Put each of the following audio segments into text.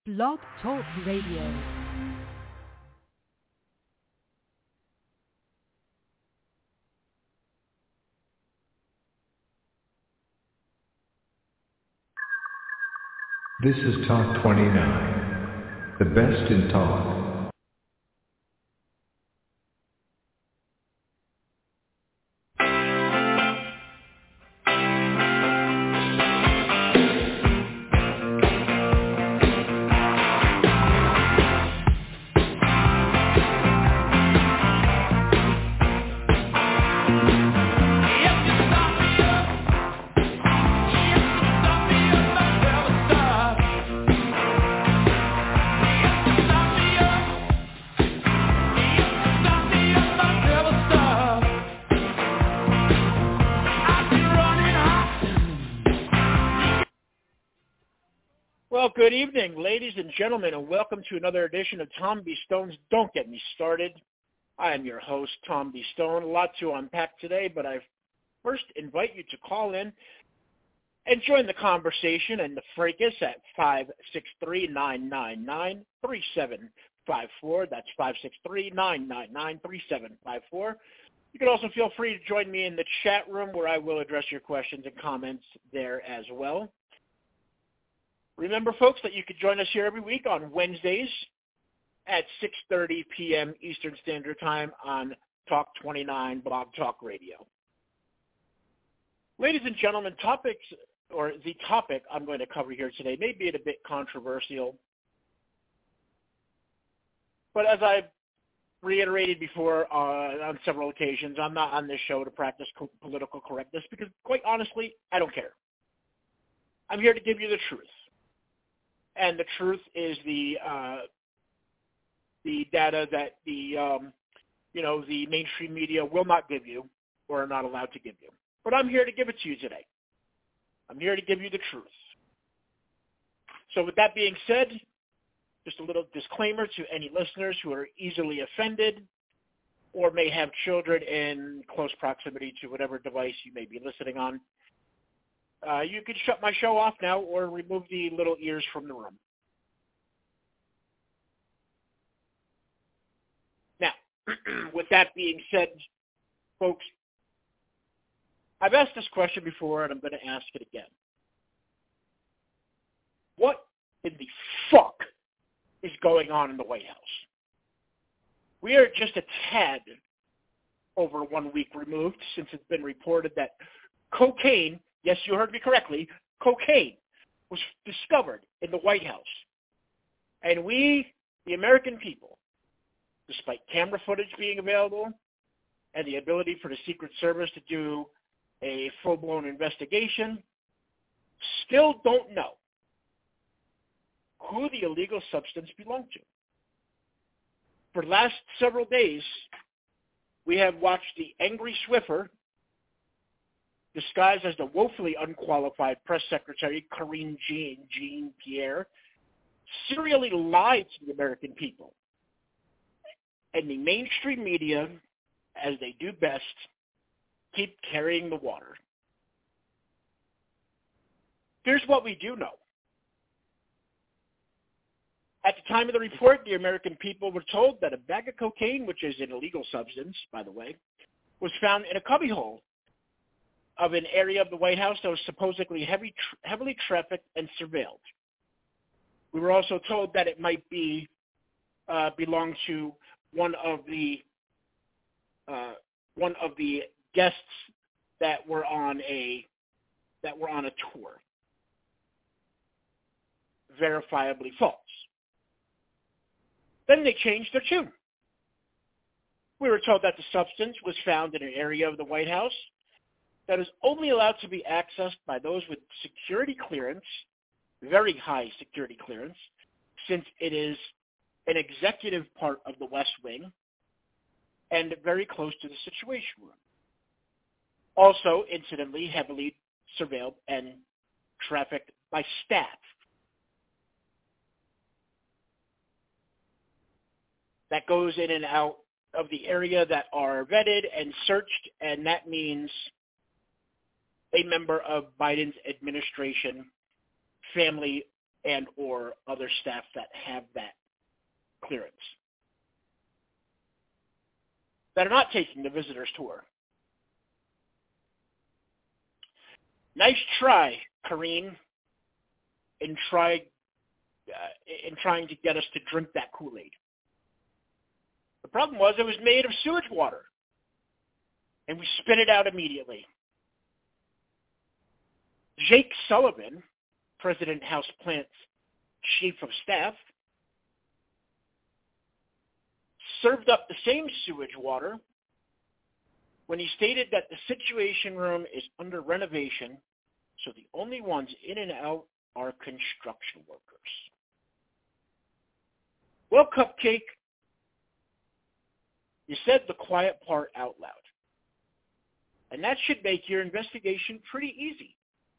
Blog Talk Radio. This is Talk 29, the best in talk. Well, good evening, ladies and gentlemen, and welcome to another edition of Tom B. Stone's Don't Get Me Started. I am your host, Tom B. Stone. A lot to unpack today, but I first invite you to call in and join the conversation and the fracas at 563-999-3754. That's 563-999-3754. You can also feel free to join me in the chat room where I will address your questions and comments there as well. Remember, folks, that you can join us here every week on Wednesdays at 6:30 p.m. Eastern Standard Time on Talk 29 Blog Talk Radio. Ladies and gentlemen, the topic I'm going to cover here today may be a bit controversial, but as I've reiterated before on several occasions, I'm not on this show to practice political correctness because, quite honestly, I don't care. I'm here to give you the truth. And the truth is the data that the mainstream media will not give you or are not allowed to give you. But I'm here to give it to you today. I'm here to give you the truth. So with that being said, just a little disclaimer to any listeners who are easily offended or may have children in close proximity to whatever device you may be listening on. You can shut my show off now or remove the little ears from the room. Now, with that being said, folks, I've asked this question before and I'm going to ask it again. What in the fuck is going on in the White House? We are just a tad over 1 week removed since it's been reported that cocaine, yes, you heard me correctly, cocaine was discovered in the White House. And we, the American people, despite camera footage being available and the ability for the Secret Service to do a full-blown investigation, still don't know who the illegal substance belonged to. For the last several days, we have watched the angry Swiffer, disguised as the woefully unqualified press secretary Karine Jean-Pierre, serially lied to the American people. And the mainstream media, as they do best, keep carrying the water. Here's what we do know. At the time of the report, the American people were told that a bag of cocaine, which is an illegal substance, by the way, was found in a cubbyhole of an area of the White House that was supposedly heavily trafficked and surveilled. We were also told that it might be belong to one of the guests that were on a tour. Verifiably false. Then they changed their tune. We were told that the substance was found in an area of the White House that is only allowed to be accessed by those with security clearance, very high security clearance, since it is an executive part of the West Wing and very close to the Situation Room. Also, incidentally, heavily surveilled and trafficked by staff. That goes in and out of the area that are vetted and searched, and that means a member of Biden's administration, family and or other staff that have that clearance that are not taking the visitor's tour. Nice try, Karine, in trying to get us to drink that Kool-Aid. The problem was it was made of sewage water, and we spit it out immediately. Jake Sullivan, President House Plant's chief of staff, served up the same sewage water when he stated that the Situation Room is under renovation, so the only ones in and out are construction workers. Well, Cupcake, you said the quiet part out loud. And that should make your investigation pretty easy.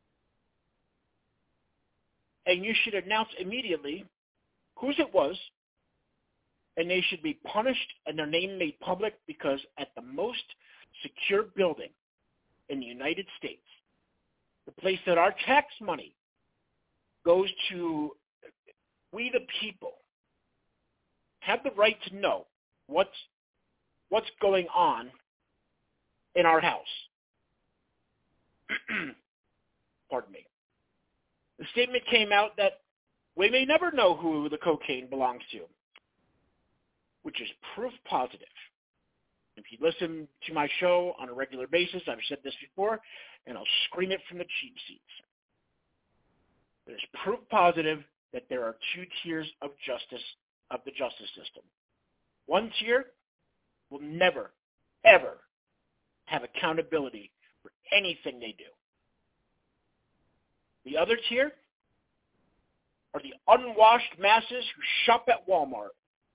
And you should announce immediately whose it was, and they should be punished and their name made public, because at the most secure building in the United States, the place that our tax money goes to, we the people have the right to know what's going on in our house. Pardon me. The statement came out that we may never know who the cocaine belongs to, which is proof positive. If you listen to my show on a regular basis, I've said this before, and I'll scream it from the cheap seats. There's proof positive that there are two tiers of justice, of the justice system. One tier will never, ever have accountability for anything they do. The other tier are the unwashed masses who shop at Walmart.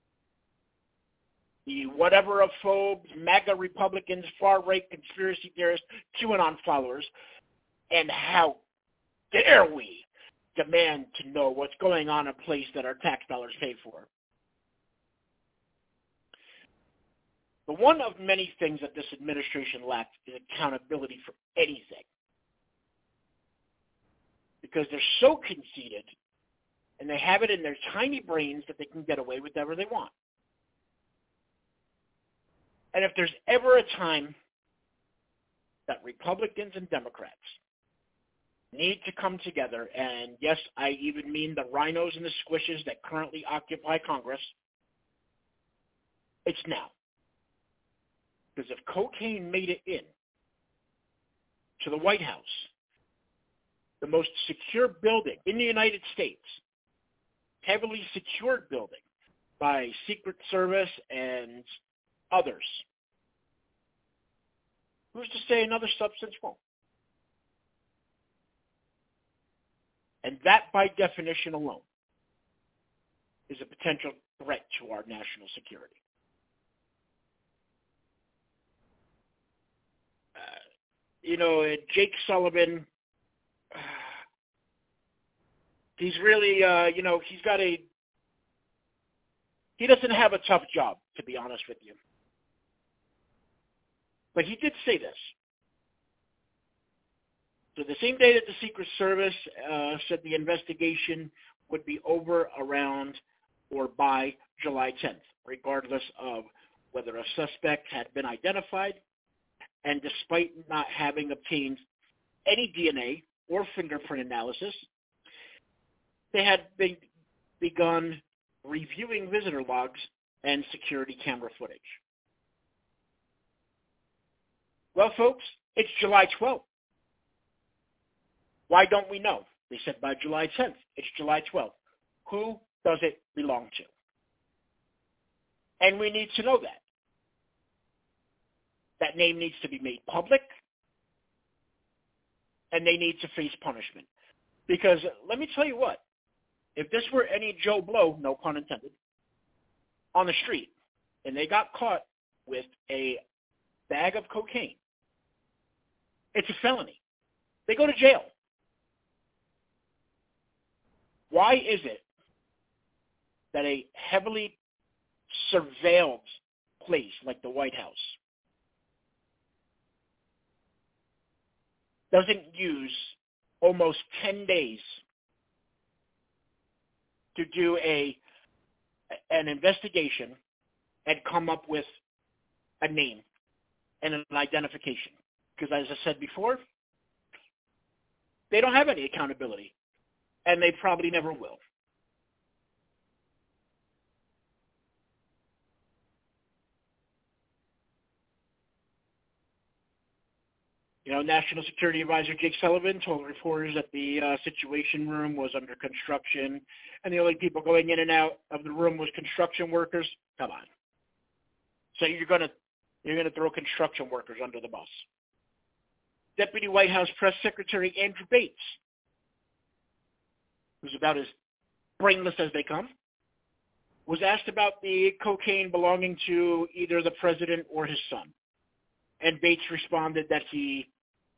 The whatever-ophobes, MAGA Republicans, far-right conspiracy theorists, QAnon followers, and how dare we demand to know what's going on in a place that our tax dollars pay for. But one of many things that this administration lacks is accountability for anything. Because they're so conceited, and they have it in their tiny brains that they can get away with whatever they want. And if there's ever a time that Republicans and Democrats need to come together, and yes, I even mean the rhinos and the squishes that currently occupy Congress, it's now. Because if cocaine made it in to the White House, the most secure building in the United States, heavily secured building by Secret Service and others, who's to say another substance won't? And that, by definition alone, is a potential threat to our national security. Jake Sullivan, he's really, he doesn't have a tough job, to be honest with you. But he did say this. So the same day that the Secret Service said the investigation would be over around or by July 10th, regardless of whether a suspect had been identified, and despite not having obtained any DNA or fingerprint analysis, they had begun reviewing visitor logs and security camera footage. Well, folks, it's July 12th. Why don't we know? They said by July 10th. It's July 12th. Who does it belong to? And we need to know that. That name needs to be made public, and they need to face punishment. Because let me tell you what, if this were any Joe Blow, no pun intended, on the street, and they got caught with a bag of cocaine, it's a felony. They go to jail. Why is it that a heavily surveilled place like the White House doesn't use almost 10 days to do an investigation and come up with a name and an identification. Because as I said before, they don't have any accountability, and they probably never will. You know, National Security Advisor Jake Sullivan told reporters that the Situation Room was under construction, and the only people going in and out of the room was construction workers. Come on. So you're gonna throw construction workers under the bus. Deputy White House Press Secretary Andrew Bates, who's about as brainless as they come, was asked about the cocaine belonging to either the president or his son. And Bates responded that he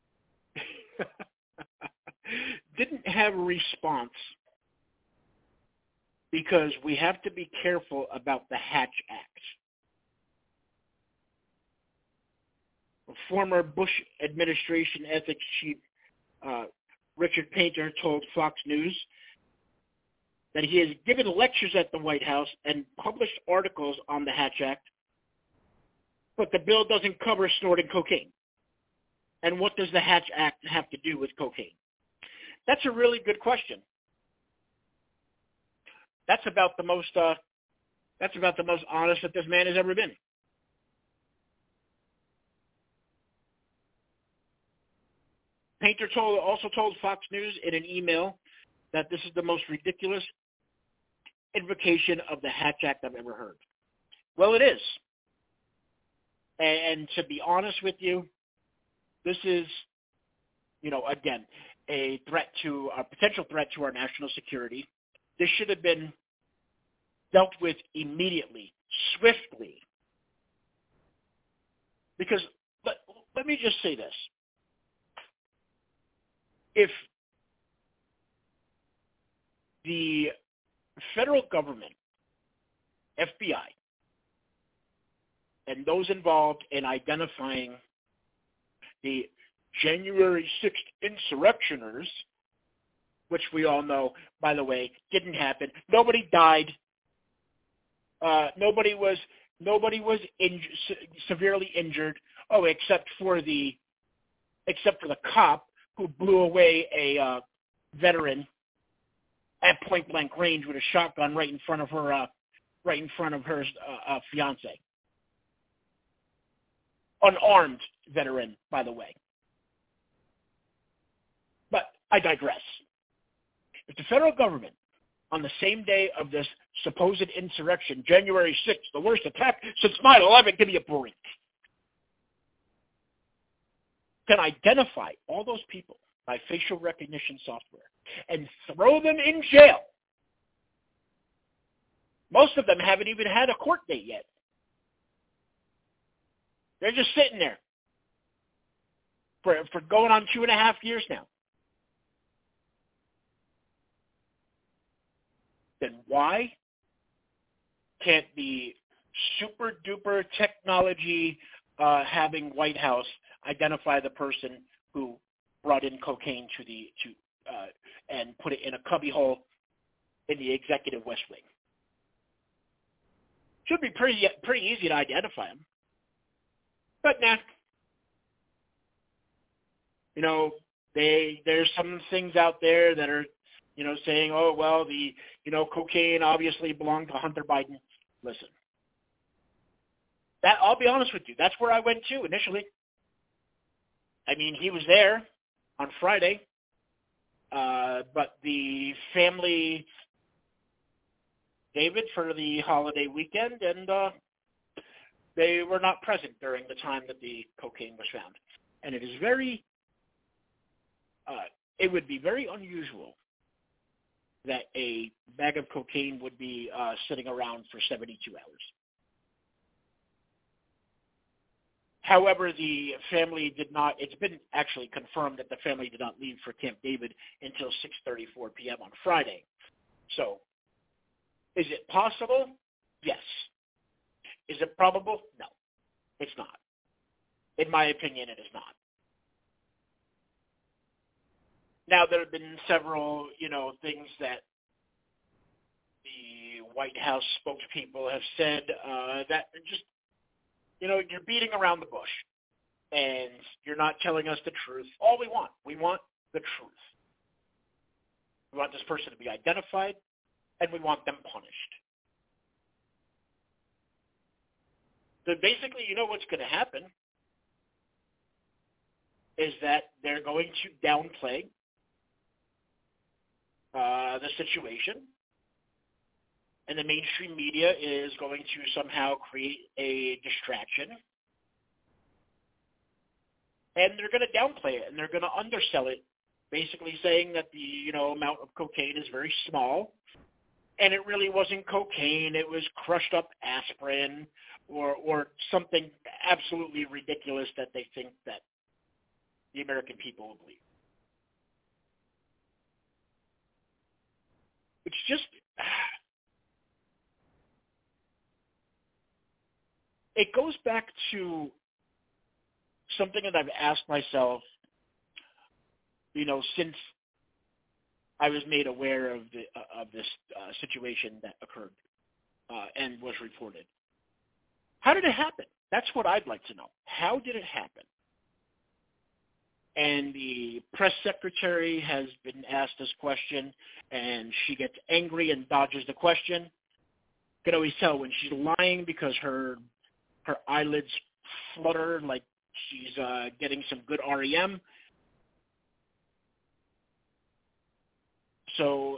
didn't have a response because we have to be careful about the Hatch Act. A former Bush administration ethics chief, Richard Painter, told Fox News that he has given lectures at the White House and published articles on the Hatch Act, but the bill doesn't cover snorting cocaine. And what does the Hatch Act have to do with cocaine? That's a really good question. That's about the most honest that this man has ever been. Painter also told Fox News in an email that this is the most ridiculous invocation of the Hatch Act I've ever heard. Well, it is. And to be honest with you, this is, again, a potential threat to our national security. This should have been dealt with immediately, swiftly. Because let me just say this. If the federal government, FBI, and those involved in identifying the January 6th insurrectioners, which we all know, by the way, didn't happen. Nobody died. Nobody was severely injured. Oh, except for the cop who blew away a veteran at point blank range with a shotgun right in front of her fiance. Unarmed veteran, by the way. But I digress. If the federal government, on the same day of this supposed insurrection, January 6th, the worst attack since 9/11, give me a break, can identify all those people by facial recognition software and throw them in jail. Most of them haven't even had a court date yet. They're just sitting there for going on 2.5 years now. Then why can't the super duper technology having White House identify the person who brought in cocaine and put it in a cubbyhole in the executive West Wing? Should be pretty easy to identify him. But nah. There's some things out there that are, saying, oh, well, the, cocaine obviously belonged to Hunter Biden. Listen, I'll be honest with you. That's where I went to initially. I mean, he was there on Friday, but the family David for the holiday weekend, and they were not present during the time that the cocaine was found. And it would be very unusual that a bag of cocaine would be sitting around for 72 hours. However, the family did not, it's been actually confirmed that the family did not leave for Camp David until 6:34 p.m. on Friday. So, is it possible? Yes. Is it probable? No, it's not. In my opinion, it is not. Now, there have been several, things that the White House spokespeople have said that just, you're beating around the bush and you're not telling us the truth. All we want the truth. We want this person to be identified and we want them punished. So basically, what's going to happen is that they're going to downplay the situation, and the mainstream media is going to somehow create a distraction, and they're going to downplay it, and they're going to undersell it, basically saying that the amount of cocaine is very small, and it really wasn't cocaine, it was crushed up aspirin or something absolutely ridiculous that they think that the American people will believe. It's just, it goes back to something that I've asked myself, since I was made aware of this situation that occurred and was reported. How did it happen? That's what I'd like to know. How did it happen? And the press secretary has been asked this question, and she gets angry and dodges the question. You can always tell when she's lying because her eyelids flutter like she's getting some good REM. So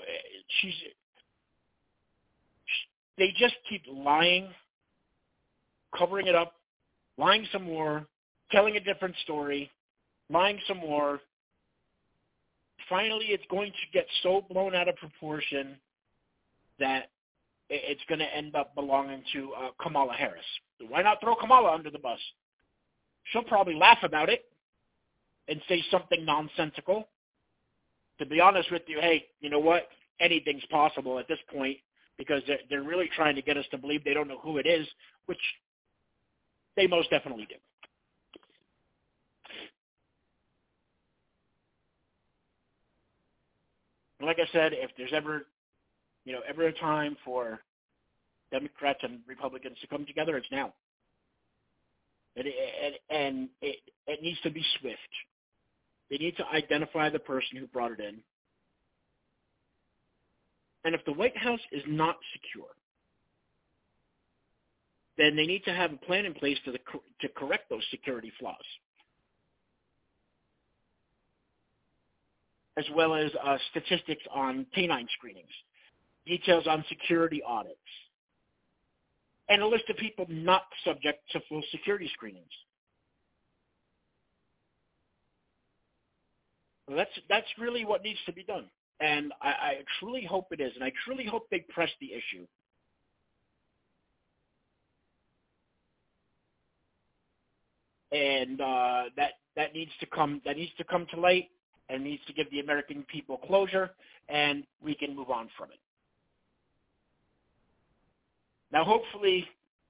they just keep lying, covering it up, lying some more, telling a different story, lying some more. Finally, it's going to get so blown out of proportion that it's going to end up belonging to Kamala Harris. Why not throw Kamala under the bus? She'll probably laugh about it and say something nonsensical. To be honest with you, hey, you know what? Anything's possible at this point because they're really trying to get us to believe they don't know who it is, which they most definitely do. Like I said, if there's ever a time for Democrats and Republicans to come together, it's now. And it needs to be swift. They need to identify the person who brought it in. And if the White House is not secure, then they need to have a plan in place to correct those security flaws, as well as statistics on canine screenings, details on security audits, and a list of people not subject to full security screenings. Well, that's really what needs to be done. And I truly hope it is, and I truly hope they press the issue. And that needs to come to light, and needs to give the American people closure, and we can move on from it. Now, hopefully,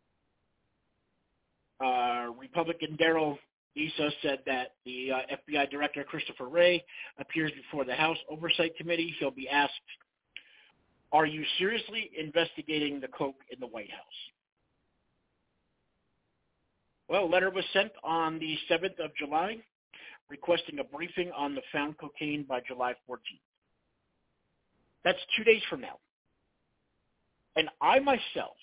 Republican Darrell Issa said that the FBI Director Christopher Wray appears before the House Oversight Committee. He'll be asked, are you seriously investigating the coke in the White House? Well, a letter was sent on the 7th of July requesting a briefing on the found cocaine by July 14th. That's 2 days from now. And I myself,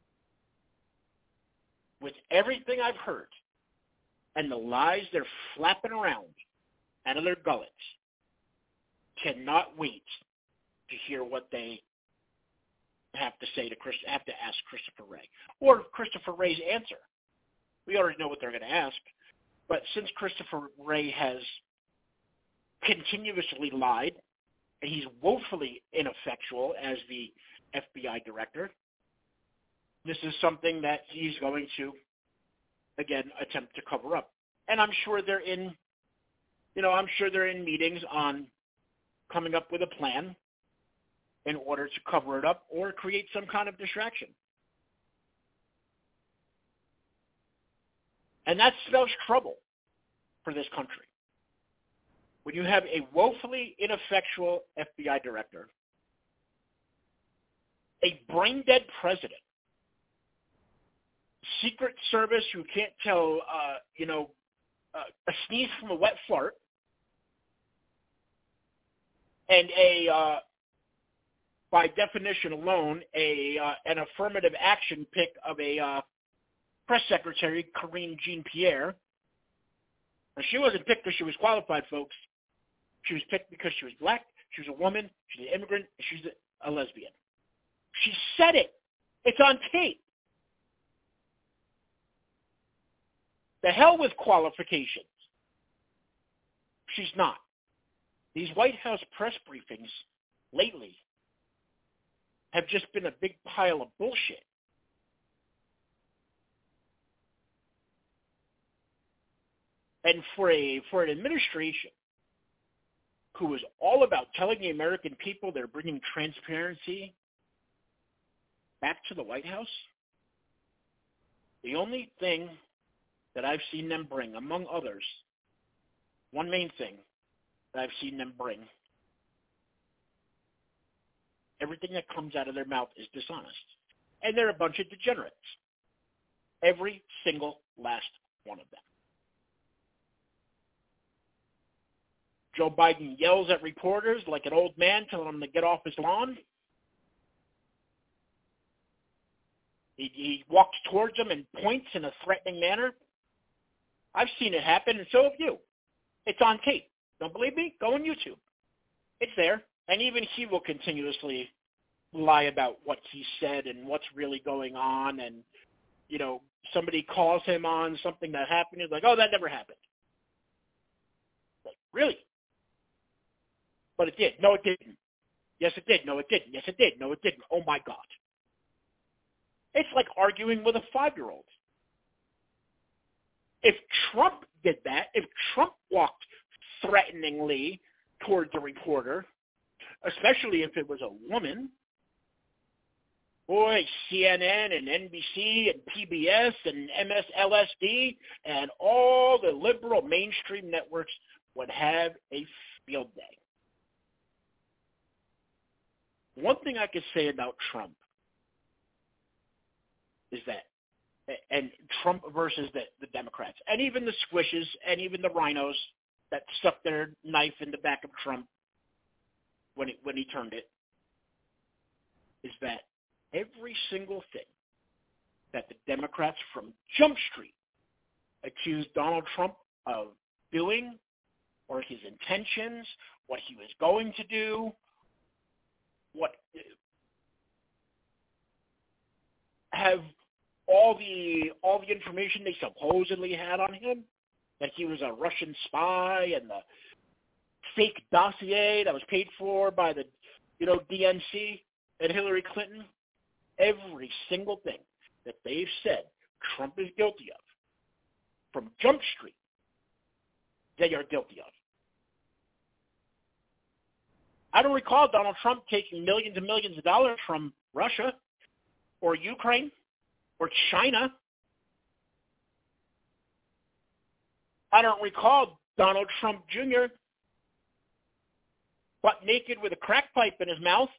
with everything I've heard and the lies they're flapping around out of their gullets, cannot wait to hear what they have to say have to ask Christopher Wray, or Christopher Wray's answer. We already know what they're going to ask, but since Christopher Wray has continuously lied, and he's woefully ineffectual as the FBI director, this is something that he's going to, again, attempt to cover up. And I'm sure they're in meetings on coming up with a plan in order to cover it up or create some kind of distraction. And that spells trouble for this country. When you have a woefully ineffectual FBI director a brain-dead president, Secret Service who can't tell, a sneeze from a wet fart, and by definition alone, an affirmative action pick of a press secretary, Karine Jean-Pierre. Now, she wasn't picked because she was qualified, folks. She was picked because she was black, she was a woman, she's an immigrant, and she's a lesbian. She said it. It's on tape. The hell with qualifications. She's not. These White House press briefings lately have just been a big pile of bullshit. And for an administration who is all about telling the American people they're bringing transparency back to the White House, the only thing that I've seen them bring, among others, one main thing that I've seen them bring, everything that comes out of their mouth is dishonest. And they're a bunch of degenerates. Every single last one of them. Joe Biden yells at reporters like an old man telling them to get off his lawn. He walks towards them and points in a threatening manner. I've seen it happen, and so have you. It's on tape. Don't believe me? Go on YouTube. It's there. And even he will continuously lie about what he said and what's really going on. And, somebody calls him on something that happened. He's like, oh, that never happened. Like, really? But it did. No, it didn't. Yes, it did. No, it didn't. Yes, it did. No, it didn't. Oh, my God. It's like arguing with a 5-year-old. If Trump did that, if Trump walked threateningly towards a reporter, especially if it was a woman, boy, CNN and NBC and PBS and MSLSD and all the liberal mainstream networks would have a field day. One thing I could say about Trump is that, and Trump versus the Democrats, and even the squishes, and even the rhinos that stuck their knife in the back of Trump when he turned it, is that every single thing that the Democrats from Jump Street accused Donald Trump of doing, or his intentions, what he was going to do, what have all the information they supposedly had on him, that he was a Russian spy and the fake dossier that was paid for by the DNC and Hillary Clinton, every single thing that they've said Trump is guilty of from Jump Street, they are guilty of. I don't recall Donald Trump taking millions and millions of dollars from Russia or Ukraine or China. I don't recall Donald Trump Jr. butt naked with a crack pipe in his mouth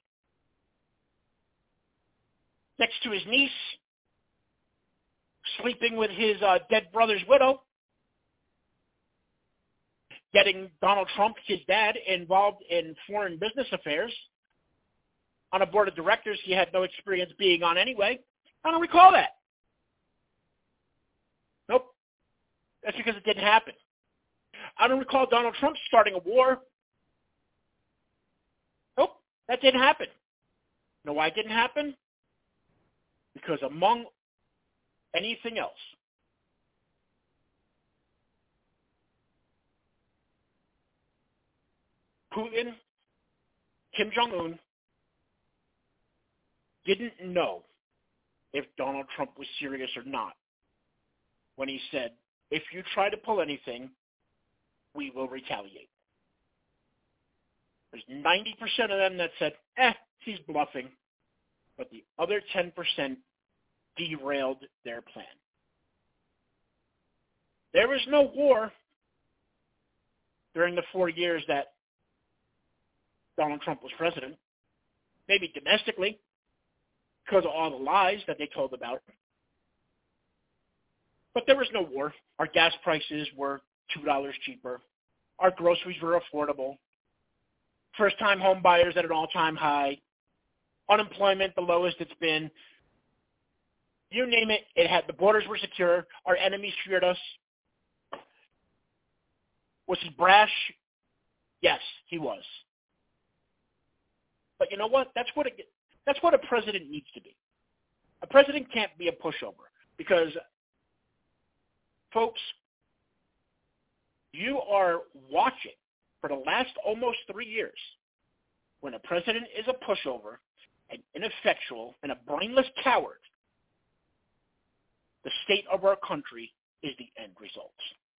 next to his niece, sleeping with his dead brother's widow, getting Donald Trump, his dad, involved in foreign business affairs on a board of directors he had no experience being on anyway. I don't recall that. Nope. That's because it didn't happen. I don't recall Donald Trump starting a war. Nope. That didn't happen. You know why it didn't happen? Because among anything else, Putin, Kim Jong-un, didn't know if Donald Trump was serious or not when he said, if you try to pull anything, we will retaliate. There's 90% of them that said, he's bluffing. But the other 10% derailed their plan. There was no war during the 4 years that Donald Trump was president. Maybe domestically, because of all the lies that they told about. But there was no war. Our gas prices were $2 cheaper. Our groceries were affordable. First-time home buyers at an all-time high. Unemployment, the lowest it's been. You name it, the borders were secure. Our enemies feared us. Was he brash? Yes, he was. But you know what? That's what a president needs to be. A president can't be a pushover because, folks, you are watching for the last almost 3 years when a president is a pushover, an ineffectual, and a brainless coward. The state of our country is the end result.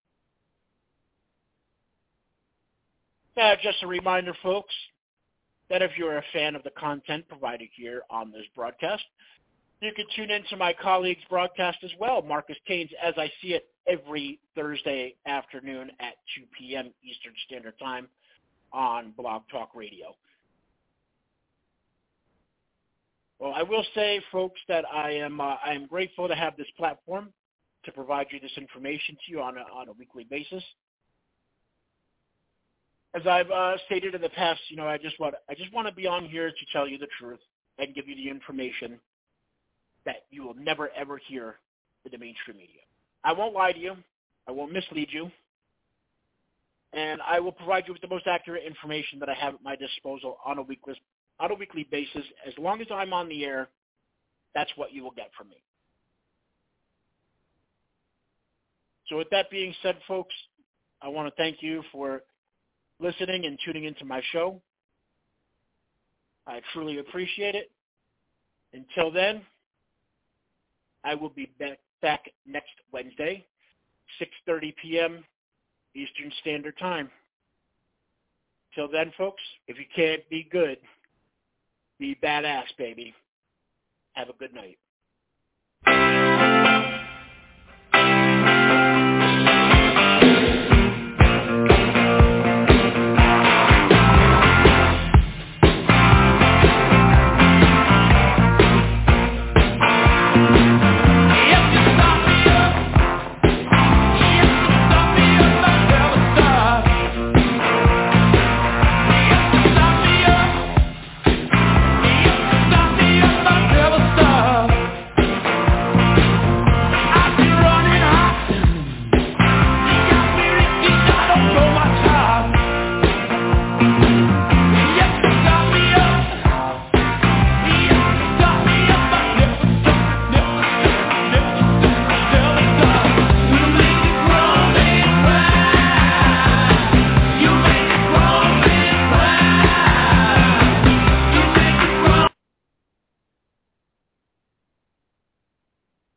Now, just a reminder, folks, that if you're a fan of the content provided here on this broadcast, you can tune in to my colleague's broadcast as well, Marcus Kane's As I See It, every Thursday afternoon at 2 p.m. Eastern Standard Time on Blog Talk Radio. Well, I will say, folks, that I am grateful to have this platform to provide you this information to you on a weekly basis. As I've stated in the past, I just want to be on here to tell you the truth and give you the information that you will never ever hear in the mainstream media. I won't lie to you. I won't mislead you. And I will provide you with the most accurate information that I have at my disposal on a weekly basis. As long as I'm on the air, that's what you will get from me. So with that being said, folks, I want to thank you for listening and tuning into my show. I truly appreciate it. Until then, I will be back next Wednesday, 6:30 p.m. Eastern Standard Time. Till then, folks, if you can't be good, be badass, baby. Have a good night.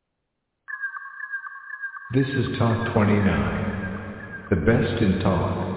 This is Talk 29, the best in talk.